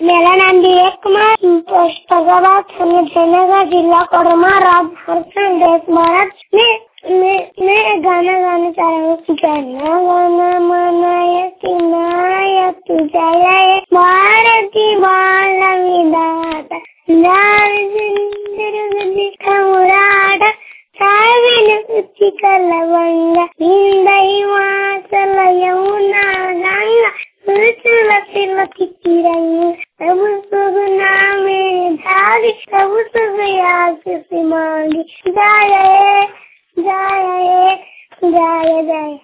मेरा नाम विवेक कुमार, फैजाबाद जयनगर जिला कोडरमा, झारखंड देश भारत। मैं गाना गाना चाह रहा हूँ। गाना गाना मनाया सिनाया तुझाया भारती बाला विदाता मुराड ಸಾವಿನ ಲವಂಗ ಹಿಂದೈವಾಸಲ ಯಮುನಾ ಗಂಗ सुलती तिरंग प्रभु शुभ नाम धारी प्रभु शुभ आशीष मांगी जय जय जय जय।